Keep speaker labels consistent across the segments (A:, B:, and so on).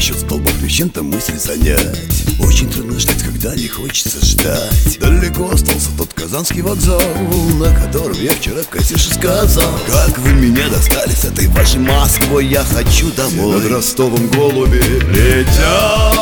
A: насчет столба чем-то мысли занять. Очень трудно ждать, когда не хочется ждать. Далеко остался тот казанский вокзал, на котором я вчера Катюше сказал: как вы меня достали с этой вашей Москвой, я хочу домой. Над Ростовом голуби летят,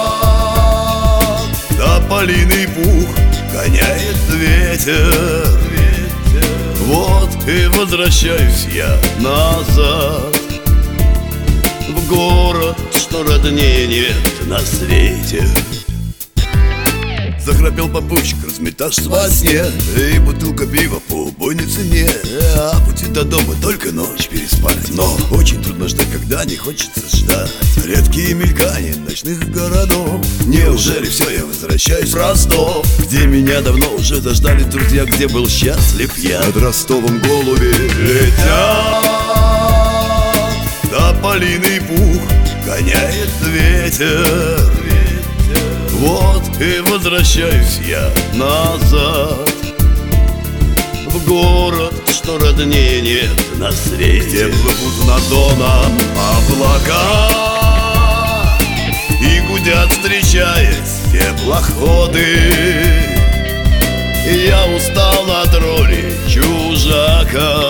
A: тополиный пух гоняет ветер. Вот и возвращаюсь я назад в город, что роднее нет на свете. Захрапел попутчик, разметашь во сне, и бутылка пива по убойной цене. А пути до дома только ночь переспать. Но очень трудно ждать, когда не хочется ждать. Редкие мелькания ночных городов. Неужели все, я возвращаюсь в Ростов, где меня давно уже заждали друзья, где был счастлив я. Над Ростовом голуби летят, тополиный пух гоняет ветер. Вот и возвращаюсь я назад в город, что роднее нет на свете. Где плывут над Доном облака и гудят, встречаясь, теплоходы. Я устал от роли чужака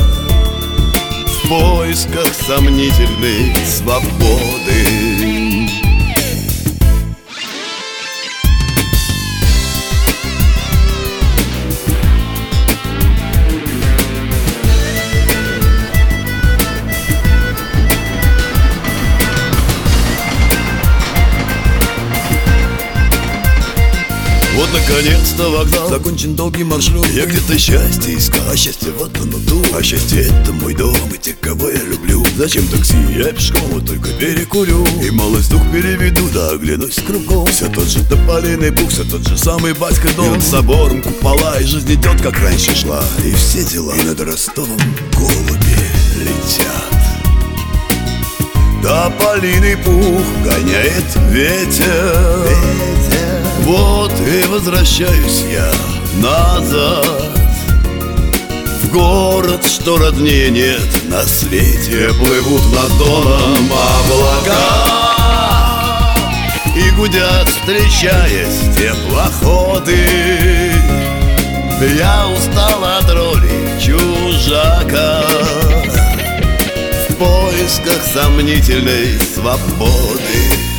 A: в поисках сомнительной свободы. Вот наконец-то вокзал, закончен долгий маршрут. Я где-то счастье искал, а счастье вот оно тут. А счастье это мой дом и те, кого я люблю. Зачем такси, я пешком вот только перекурю. И малость дух переведу, да оглянусь кругом. Все тот же тополиный пух, все тот же самый батька дом. И над собором купола, и жизнь идет, как раньше шла. И все дела, и над Ростовом голуби летят. Тополиный пух гоняет ветер. Вот и возвращаюсь я назад в город, что роднее нет на свете. Плывут над Доном облака и гудят, встречаясь, теплоходы. Я устал от роли чужака в поисках сомнительной свободы.